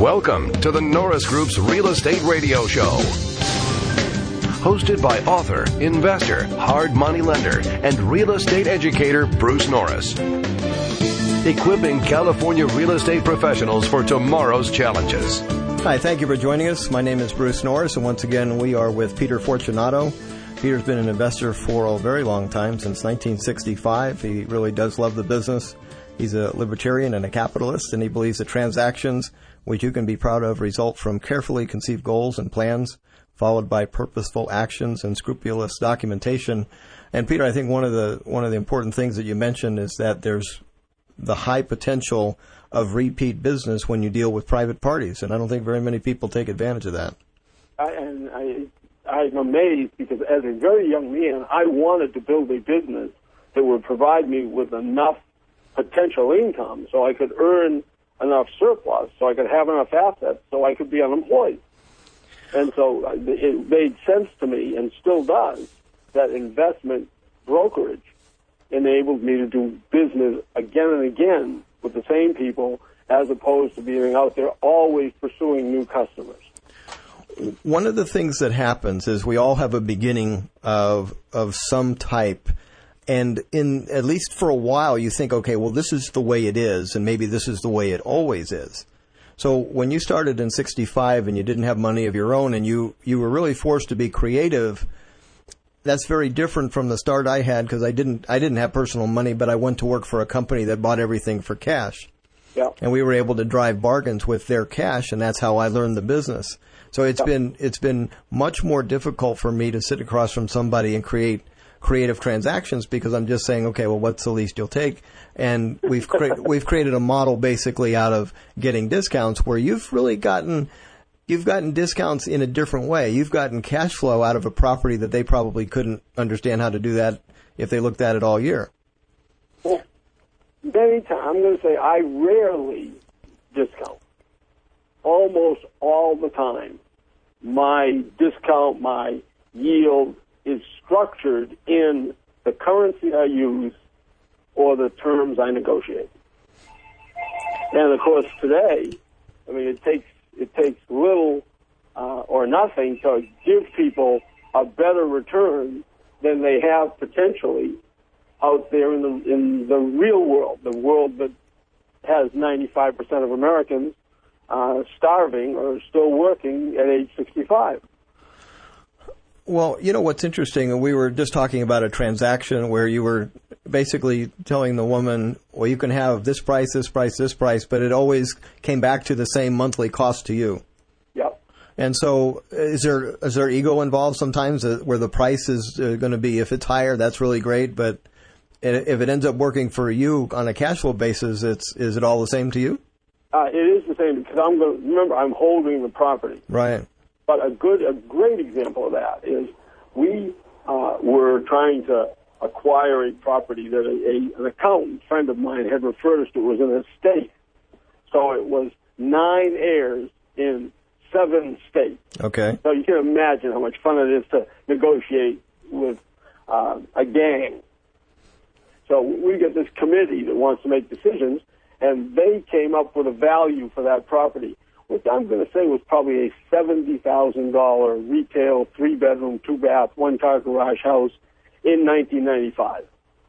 Welcome to the Norris Group's Real Estate Radio Show. Hosted by author, investor, hard money lender, and real estate educator Bruce Norris. Equipping California real estate professionals for tomorrow's challenges. Hi, thank you for joining us. My name is Bruce Norris, and once again, we are with Peter Fortunato. Peter's been an investor for a very long time, since 1965. He really does love the business. He's a libertarian and a capitalist, and he believes that transactions, which you can be proud of, result from carefully conceived goals and plans, followed by purposeful actions and scrupulous documentation. And Peter, I think one of the important things that you mentioned is that there's the high potential of repeat business when you deal with private parties, and I don't think very many people take advantage of that. I'm amazed because as a very young man, I wanted to build a business that would provide me with enough potential income so I could earn enough surplus, so I could have enough assets, so I could be unemployed. And so it made sense to me, and still does, that investment brokerage enabled me to do business again and again with the same people, as opposed to being out there always pursuing new customers. One of the things that happens is we all have a beginning of some type, and in at least for a while you think, okay, well, this is the way it is, and maybe this is the way it always is. So when you started in 65 and you didn't have money of your own and you were really forced to be creative, that's very different from the start I had, because I didn't have personal money, but I went to work for a company that bought everything for cash. Yeah. And we were able to drive bargains with their cash, and that's how I learned the business. So it's been much more difficult for me to sit across from somebody and create creative transactions, because I'm just saying, okay, well, what's the least you'll take? And we've created a model basically out of getting discounts where you've gotten discounts in a different way. You've gotten cash flow out of a property that they probably couldn't understand how to do that if they looked at it all year. Well, many times, I'm going to say I rarely discount. Almost all the time, my discount, my yield is structured in the currency I use or the terms I negotiate. And of course, today, I mean, it takes little or nothing to give people a better return than they have potentially out there in the real world, the world that has 95% of Americans starving or still working at age 65. Well, you know what's interesting, we were just talking about a transaction where you were basically telling the woman, well, you can have this price, this price, this price, but it always came back to the same monthly cost to you. Yep. And so is there ego involved sometimes where the price is going to be, if it's higher, that's really great, but if it ends up working for you on a cash flow basis, is it all the same to you? It is the same, because I'm holding the property. Right. But a great example of that is we were trying to acquire a property that an accountant friend of mine had referred us to. It was an estate. So it was 9 heirs in 7 states. Okay. So you can imagine how much fun it is to negotiate with a gang. So we get this committee that wants to make decisions, and they came up with a value for that property, which I'm going to say was probably a $70,000 retail 3-bedroom, 2-bath, 1-car garage house in 1995.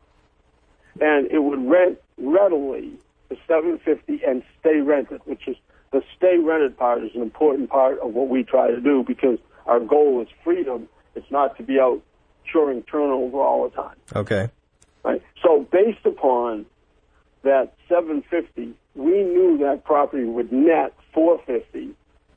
And it would rent readily for $750 and stay rented, which is the stay rented part is an important part of what we try to do, because our goal is freedom. It's not to be out choring turnover all the time. Okay. Right. So based upon that $750, we knew that property would net $450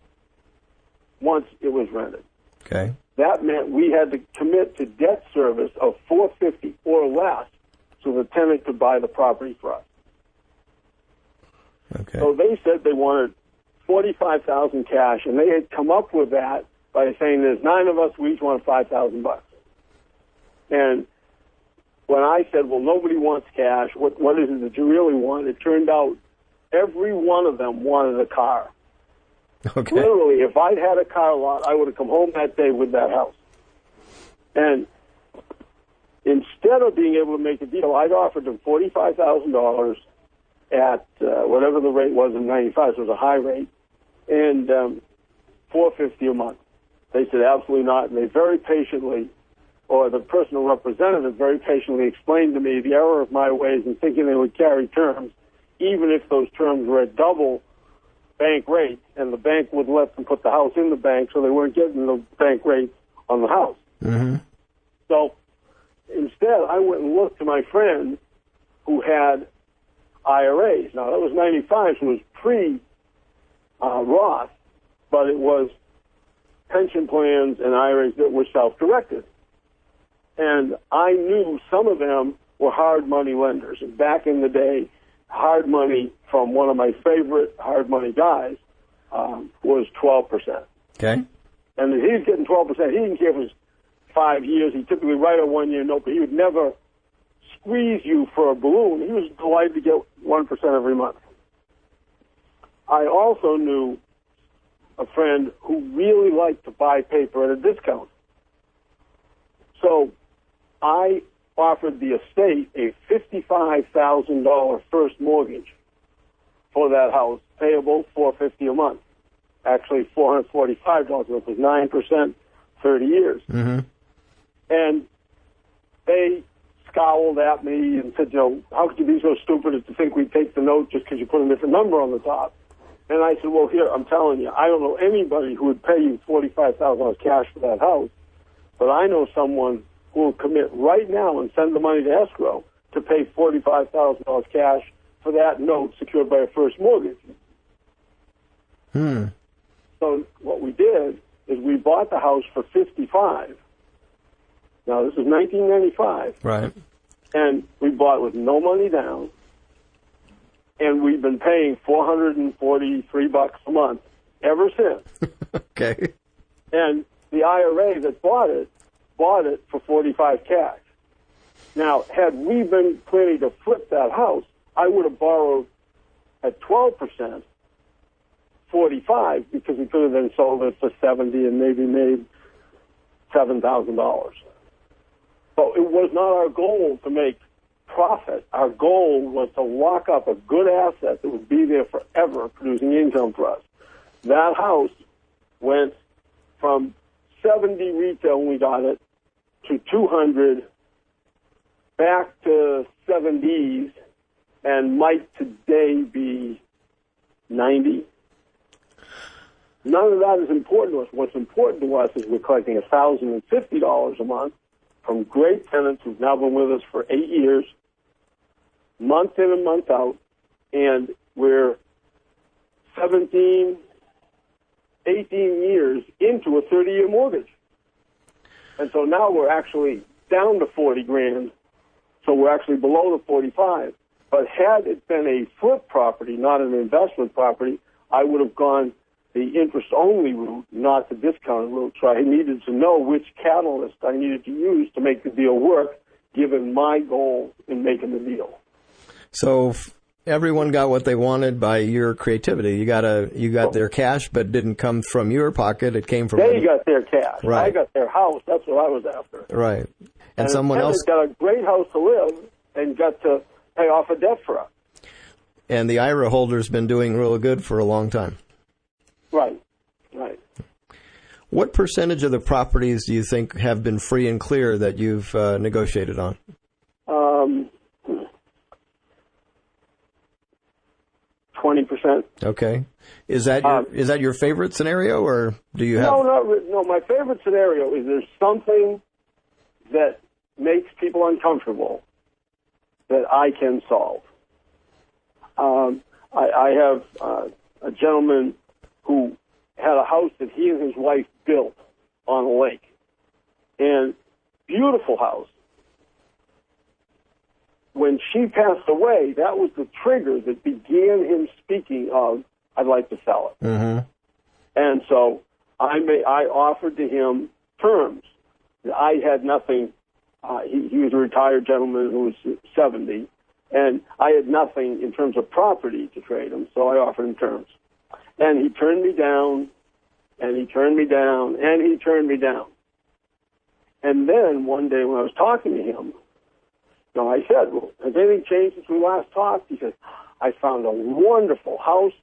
once it was rented. Okay. That meant we had to commit to debt service of $450 or less so the tenant could buy the property for us. Okay. So they said they wanted $45,000 cash, and they had come up with that by saying there's 9 of us, we each want $5,000. And when I said, well, nobody wants cash, what is it that you really want? It turned out every one of them wanted a car. Okay. Literally, if I'd had a car lot, I would have come home that day with that house. And instead of being able to make a deal, I'd offered them $45,000 at whatever the rate was in 95, so it was a high rate. and $450 a month. They said absolutely not, and they very patiently, or the personal representative very patiently explained to me the error of my ways in thinking they would carry terms, even if those terms were at double bank rate, and the bank would let them put the house in the bank, so they weren't getting the bank rate on the house. Mm-hmm. So instead, I went and looked to my friend who had IRAs. Now, that was 95, so it was pre-Roth, but it was pension plans and IRAs that were self-directed. And I knew some of them were hard money lenders. And back in the day, hard money from one of my favorite hard money guys was 12%. Okay. And he was getting 12%. He didn't care if it was 5 years. He typically write a 1 year note, but he would never squeeze you for a balloon. He was delighted to get 1% every month. I also knew a friend who really liked to buy paper at a discount. So I offered the estate a $55,000 first mortgage for that house, payable $450 a month. Actually, $445 a month, which was 9%, 30 years. Mm-hmm. And they scowled at me and said, how could you be so stupid as to think we'd take the note just because you put a different number on the top? And I said, well, here, I'm telling you, I don't know anybody who would pay you $45,000 cash for that house, but I know someone who will commit right now and send the money to escrow to pay $45,000 cash for that note secured by a first mortgage. So what we did is we bought the house for $55,000. Now, this is 1995. Right. And we bought with no money down, and we've been paying $443 a month ever since. Okay. And the IRA that bought it for $45,000 cash. Now, had we been planning to flip that house, I would have borrowed at 12%, $45,000, because we could have then sold it for $70,000 and maybe made $7,000. So it was not our goal to make profit. Our goal was to lock up a good asset that would be there forever, producing income for us. That house went from 70 retail when we got it to 200, back to 70s, and might today be 90. None of that is important to us. What's important to us is we're collecting $1,050 a month from great tenants who've now been with us for 8 years, month in and month out, and we're 17, 18 years into a 30-year mortgage. And so now we're actually down to $40,000, so we're actually below the 45. But had it been a flip property, not an investment property, I would have gone the interest-only route, not the discounted route. So I needed to know which catalyst I needed to use to make the deal work, given my goal in making the deal. So everyone got what they wanted by your creativity. You got their cash, but it didn't come from your pocket. It came from they got their cash. Right. I got their house. That's what I was after. Right. And the someone else got a great house to live and got to pay off a debt for us. And the IRA holder's been doing really good for a long time. Right. What percentage of the properties do you think have been free and clear that you've negotiated on? 20%. Okay. Is that your favorite scenario, or do you have? No. My favorite scenario is there's something that makes people uncomfortable that I can solve. I have a gentleman who had a house that he and his wife built on a lake, and beautiful house. When she passed away, that was the trigger that began him speaking of, I'd like to sell it. Mm-hmm. And so I offered to him terms. I had nothing. He was a retired gentleman who was 70, and I had nothing in terms of property to trade him, so I offered him terms. And he turned me down, and he turned me down, and he turned me down. And then one day when I was talking to him, I said, well, has anything changed since we last talked? He said, I found a wonderful house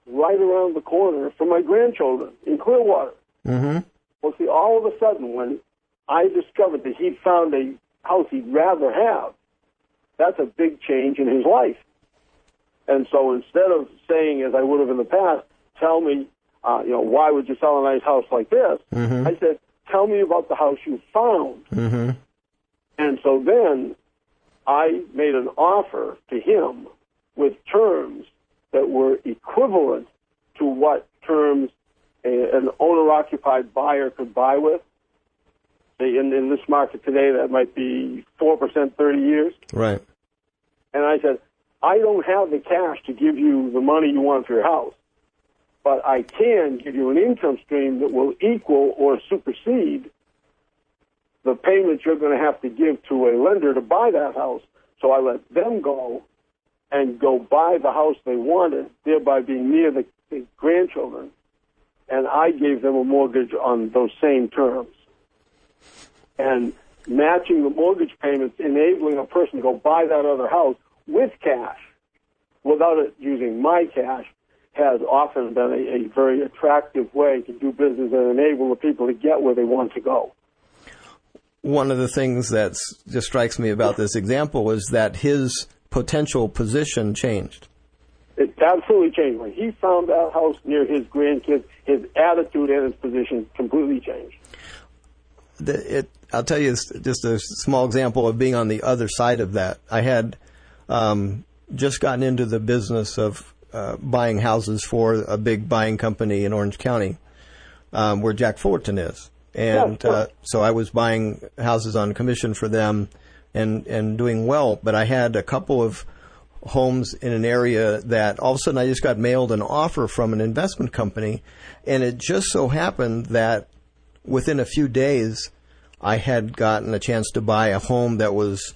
right around the corner from my grandchildren in Clearwater. Mm-hmm. Well, see, all of a sudden, when I discovered that he'd found a house he'd rather have, that's a big change in his life. And so instead of saying, as I would have in the past, tell me, why would you sell a nice house like this? Mm-hmm. I said, tell me about the house you found. Mm-hmm. And so then I made an offer to him with terms that were equivalent to what terms an owner-occupied buyer could buy with. In this market today, that might be 4%, 30 years. Right. And I said, I don't have the cash to give you the money you want for your house, but I can give you an income stream that will equal or supersede the payments you're going to have to give to a lender to buy that house. So I let them go and go buy the house they wanted, thereby being near the grandchildren. And I gave them a mortgage on those same terms. And matching the mortgage payments, enabling a person to go buy that other house with cash, without it using my cash, has often been a very attractive way to do business and enable the people to get where they want to go. One of the things that just strikes me about this example is that his potential position changed. It absolutely changed. When he found that house near his grandkids, his attitude and his position completely changed. I'll tell you just a small example of being on the other side of that. I had just gotten into the business of buying houses for a big buying company in Orange County, where Jack Fullerton is. And so I was buying houses on commission for them and doing well. But I had a couple of homes in an area that all of a sudden I just got mailed an offer from an investment company. And it just so happened that within a few days, I had gotten a chance to buy a home that was,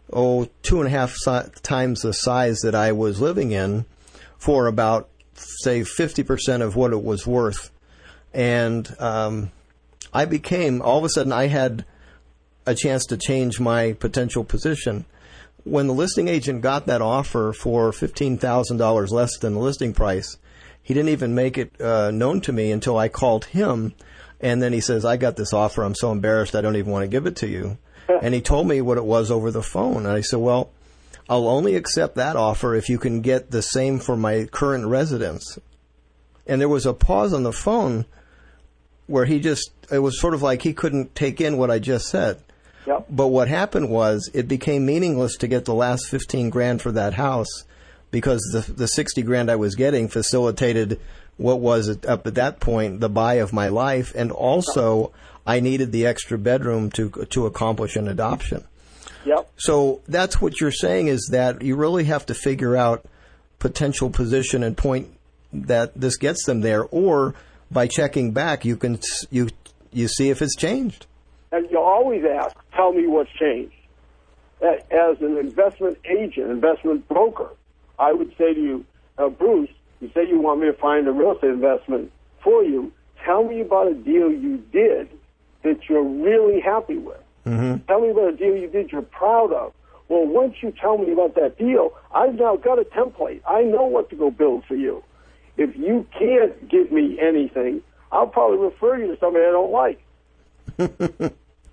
2.5 times the size that I was living in for about, say, 50% of what it was worth. And all of a sudden, I had a chance to change my potential position. When the listing agent got that offer for $15,000 less than the listing price, he didn't even make it known to me until I called him. And then he says, I got this offer. I'm so embarrassed. I don't even want to give it to you. And he told me what it was over the phone. And I said, well, I'll only accept that offer if you can get the same for my current residence. And there was a pause on the phone where it was sort of like he couldn't take in what I just said. Yep. But what happened was it became meaningless to get the last $15,000 for that house because the $60,000 I was getting facilitated what was up at that point the buy of my life, and also I needed the extra bedroom to accomplish an adoption. Yep. So that's what you're saying, is that you really have to figure out potential position and point that this gets them there, or by checking back you see if it's changed. And you always ask, tell me what's changed. As an investment agent, investment broker, I would say to you, Bruce, you say you want me to find a real estate investment for you. Tell me about a deal you did that you're really happy with. Mm-hmm. Tell me about a deal you did you're proud of. Well, once you tell me about that deal, I've now got a template. I know what to go build for you. If you can't give me anything, I'll probably refer you to somebody I don't like.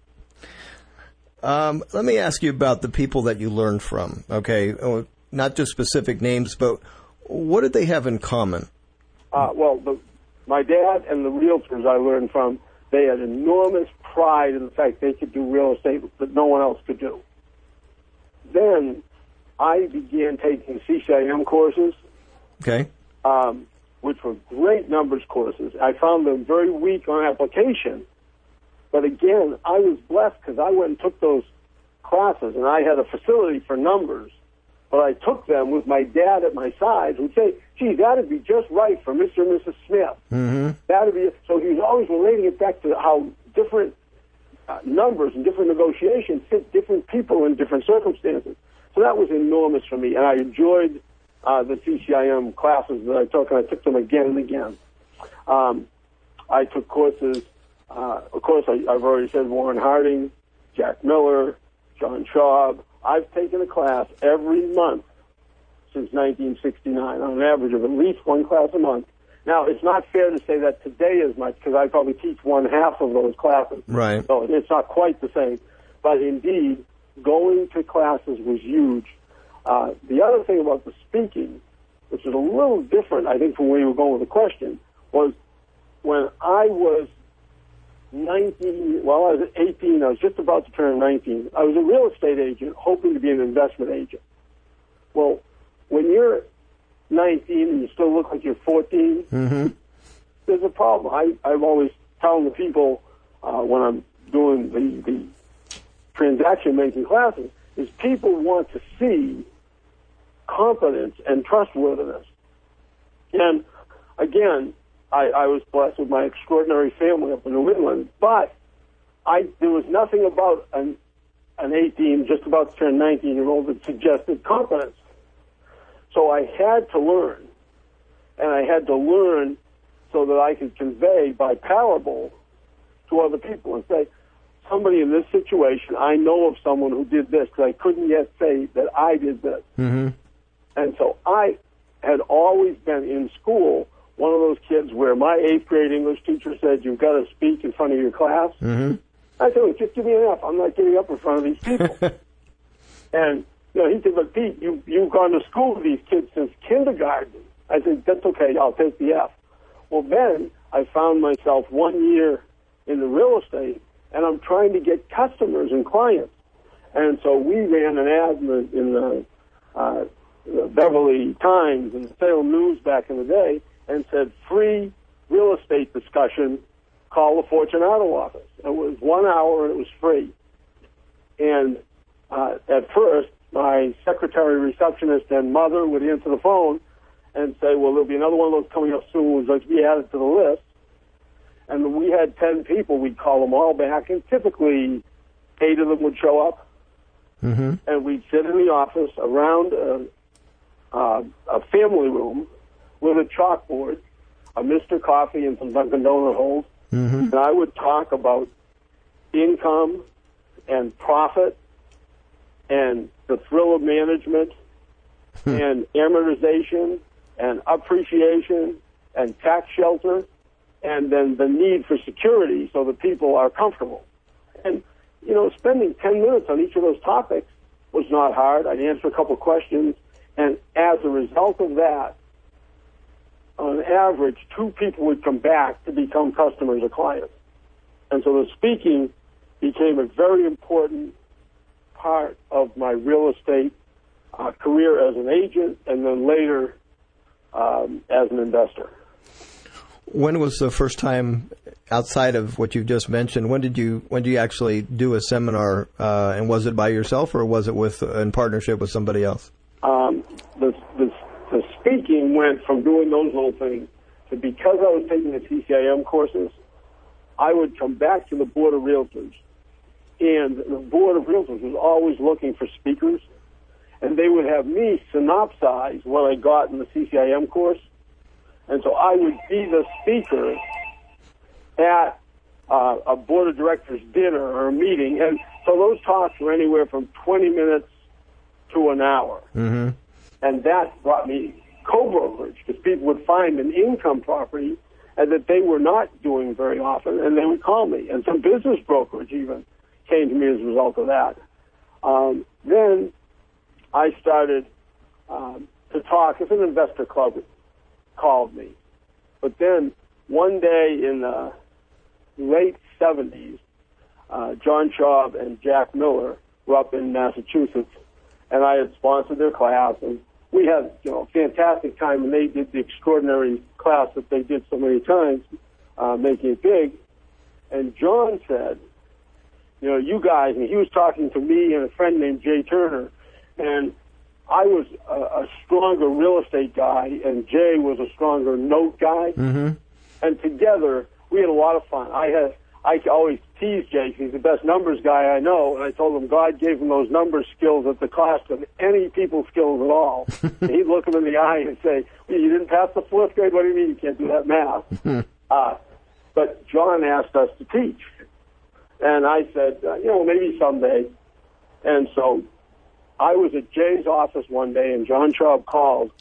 Let me ask you about the people that you learned from, okay? Not just specific names, but what did they have in common? My dad and the realtors I learned from, they had enormous pride in the fact they could do real estate that no one else could do. Then I began taking CCIM courses, okay, which were great numbers courses. I found them very weak on application. But again, I was blessed because I went and took those classes, and I had a facility for numbers. But I took them with my dad at my side, who'd say, gee, that'd be just right for Mr. and Mrs. Smith. Mm-hmm. That'd be. So he was always relating it back to how different numbers and different negotiations fit different people in different circumstances. So that was enormous for me, and I enjoyed the CCIM classes that I took, and I took them again and again. I took courses. Of course, I've already said Warren Harding, Jack Miller, John Schaub. I've taken a class every month since 1969, on an average of at least one class a month, Now, it's not fair to say that today as much because I probably teach one half of those classes. Right. So it's not quite the same. But indeed, going to classes was huge. The other thing about the speaking, which is a little different, I think, from where you were going with the question, was when I was 19, well, I was 18, I was just about to turn 19. I was a real estate agent hoping to be an investment agent. Well, when you're 19 and you still look like you're 14, there's a problem. I'm always telling the people when I'm doing the transaction-making classes is people want to see competence and trustworthiness. And, again, I was blessed with my extraordinary family up in New England, but there was nothing about an 18, just about to turn 19-year-old that suggested competence. So I had to learn, and I had to learn so that I could convey by parable to other people and say, somebody in this situation, I know of someone who did this, because I couldn't yet say that I did this. And so I had always been in school one of those kids where my 8th grade English teacher said, you've got to speak in front of your class. I said, well, just give me an F. I'm not getting up in front of these people. And he said, but Pete, you've gone to school with these kids since kindergarten. I said, that's okay, I'll take the F. Well, then I found myself 1 year in the real estate, and I'm trying to get customers and clients. And so we ran an ad in the Beverly Times and the Salem News back in the day and said, free real estate discussion, call the Fortunato office. It was 1 hour and it was free. And at first, my secretary, receptionist, and mother would answer the phone and say, well, there'll be another one of those coming up soon. We'd like to be added to the list. And when we had 10 people, we'd call them all back, and typically 8 of them would show up. And we'd sit in the office around a family room with a chalkboard, a Mr. Coffee, and some Dunkin' Donut holes. And I would talk about income and profit and the thrill of management and amortization and appreciation and tax shelter and then the need for security so that people are comfortable. And, spending 10 minutes on each of those topics was not hard. I'd answer a couple questions, and as a result of that, on average, 2 people would come back to become customers or clients. And so the speaking became a very important part of my real estate career as an agent and then later as an investor. When was the first time, outside of what you just mentioned, when did you actually do a seminar, and was it by yourself or was it in partnership with somebody else? The speaking went from doing those little things to, because I was taking the CCIM courses, I would come back to the Board of Realtors, and the Board of Realtors was always looking for speakers, and they would have me synopsize what I got in the CCIM course. And so I would be the speaker at a board of directors dinner or a meeting. And so those talks were anywhere from 20 minutes to an hour. And that brought me co-brokerage, because people would find an income property and that they were not doing very often, and they would call me. And some business brokerage even came to me as a result of that. Then I started to talk if an investor club called me. But then one day in the late 70s, John Schaub and Jack Miller were up in Massachusetts, and I had sponsored their class, and we had a fantastic time, and they did the extraordinary class that they did so many times, making it big. And John said, you guys, and he was talking to me and a friend named Jay Turner, and I was a stronger real estate guy, and Jay was a stronger note guy. And together, we had a lot of fun. I always tease Jay, because he's the best numbers guy I know, and I told him God gave him those numbers skills at the cost of any people skills at all. And he'd look him in the eye and say, well, you didn't pass the 4th grade? What do you mean you can't do that math? But John asked us to teach. And I said, maybe someday. And so I was at Jay's office one day, and John Schaub called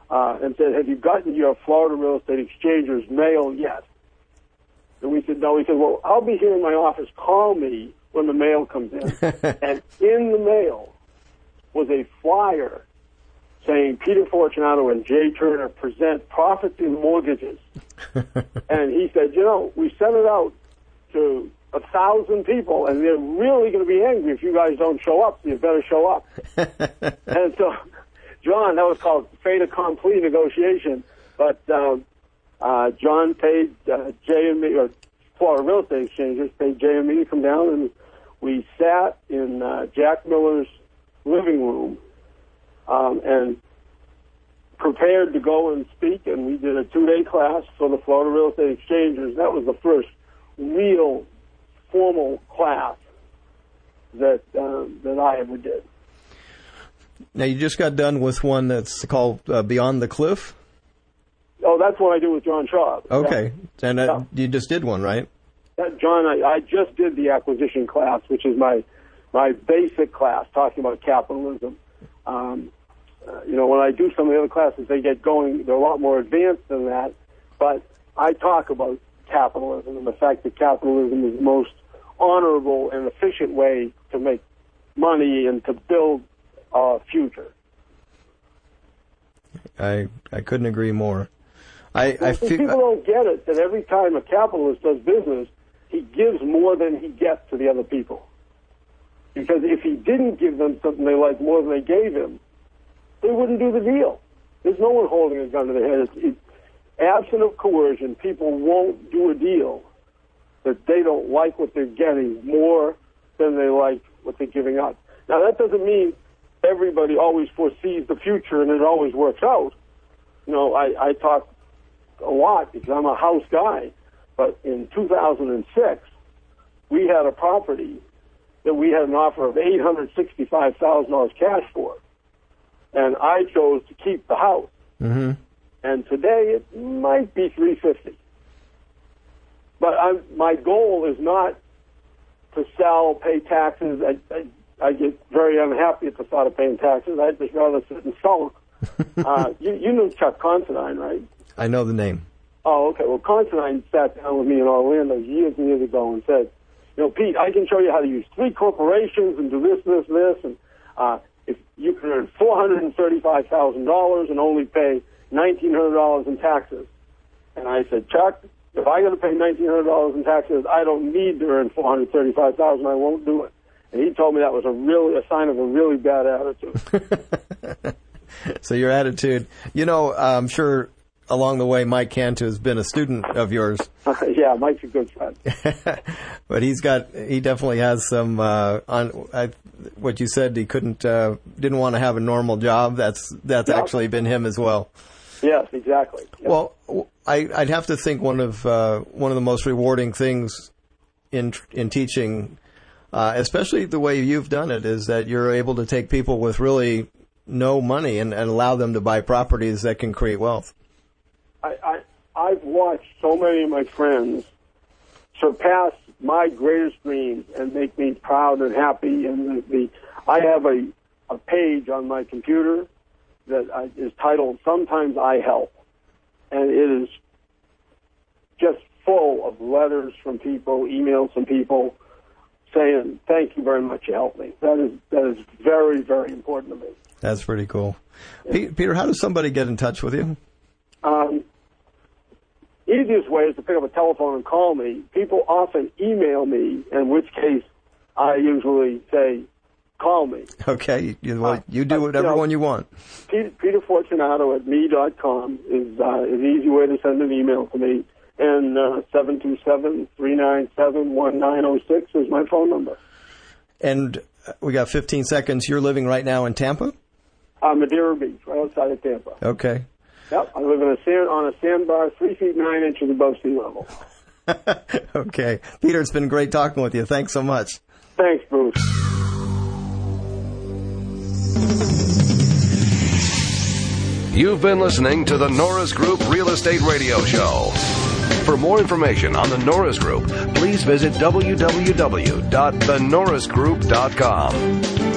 and said, "Have you gotten your Florida Real Estate Exchangers mail yet?" And we said, "No." He said, "Well, I'll be here in my office. Call me when the mail comes in." And in the mail was a flyer saying Peter Fortunato and Jay Turner present Profits in Mortgages. And he said, we sent it out to 1,000 people, and they're really going to be angry if you guys don't show up, so you better show up. And so, John, that was called fait accompli negotiation, but John paid Jay and me, or Florida Real Estate Exchangers paid Jay and me to come down, and we sat in Jack Miller's living room and prepared to go and speak, and we did a 2-day class for the Florida Real Estate Exchangers. That was the first real formal class that I ever did. Now, you just got done with one that's called Beyond the Cliff? Oh, that's what I do with John Shaw. Okay. Yeah. And you just did one, right? John, I just did the acquisition class, which is my basic class, talking about capitalism. When I do some of the other classes, they get going, they're a lot more advanced than that, but I talk about capitalism and the fact that capitalism is the most honorable and efficient way to make money and to build a future. I couldn't agree more. People don't get it that every time a capitalist does business, he gives more than he gets to the other people. Because if he didn't give them something they like more than they gave him, they wouldn't do the deal. There's no one holding a gun to their head. Absent of coercion, people won't do a deal that they don't like what they're getting more than they like what they're giving up. Now, that doesn't mean everybody always foresees the future and it always works out. I talk a lot because I'm a house guy, but in 2006, we had a property that we had an offer of $865,000 cash for. And I chose to keep the house. Mm-hmm. And today it might be $350,000. But my goal is not to sell, pay taxes. I get very unhappy at the thought of paying taxes. I'd just rather sit and sulk. You know Chuck Considine, right? I know the name. Oh, okay. Well, Considine sat down with me in Orlando years and years ago and said, Pete, I can show you how to use 3 corporations and do this, this, this, and if you can earn $435,000 and only pay $1,900 in taxes. And I said, Chuck, if I got to pay $1,900 in taxes, I don't need to earn $435,000. I won't do it. And he told me that was a sign of a really bad attitude. So your attitude, I'm sure along the way, Mike Cantu has been a student of yours. Yeah, Mike's a good friend. But he definitely has some, what you said, he didn't want to have a normal job. That's actually been him as well. Yes, exactly. Yep. Well, I'd have to think one of the most rewarding things in teaching, especially the way you've done it, is that you're able to take people with really no money and allow them to buy properties that can create wealth. I've watched so many of my friends surpass my greatest dreams and make me proud and happy. And I have a page on my computer that is titled "Sometimes I Help," and it is just full of letters from people, emails from people saying, "Thank you very much, you helped me." That is very, very important to me. That's pretty cool. Yeah. Peter, how does somebody get in touch with you? Easiest way is to pick up a telephone and call me. People often email me, in which case I usually say, call me. Okay. You do whatever one you want. Peter Fortunato at me.com is an easy way to send an email to me. And 727-397-1906 is my phone number. And we got 15 seconds. You're living right now in Tampa? Madeira Beach, right outside of Tampa. Okay. Yep, I live on a sandbar 3 feet 9 inches above sea level. Okay. Peter, it's been great talking with you. Thanks so much. Thanks, Bruce. You've been listening to the Norris Group Real Estate Radio Show. For more information on the Norris Group, please visit www.thenorrisgroup.com.